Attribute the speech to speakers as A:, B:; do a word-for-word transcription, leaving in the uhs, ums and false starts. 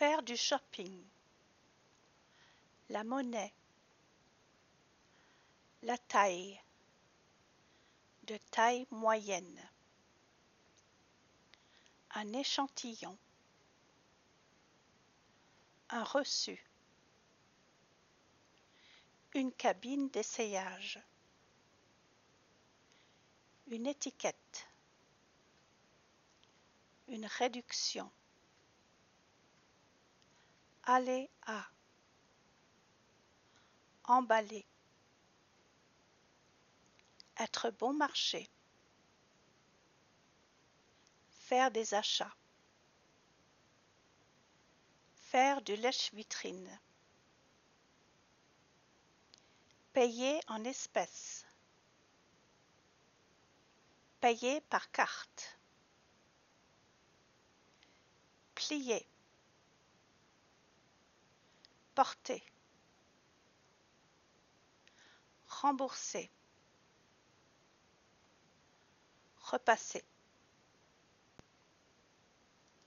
A: Faire du shopping. La monnaie. La taille. De taille moyenne. Un échantillon. Un reçu. Une cabine d'essayage. Une étiquette. Une réduction. Aller à. Emballer. Être bon marché. Faire des achats. Faire du lèche-vitrine. Payer en espèces. Payer par carte. Plier. Porter. Rembourser. Repasser.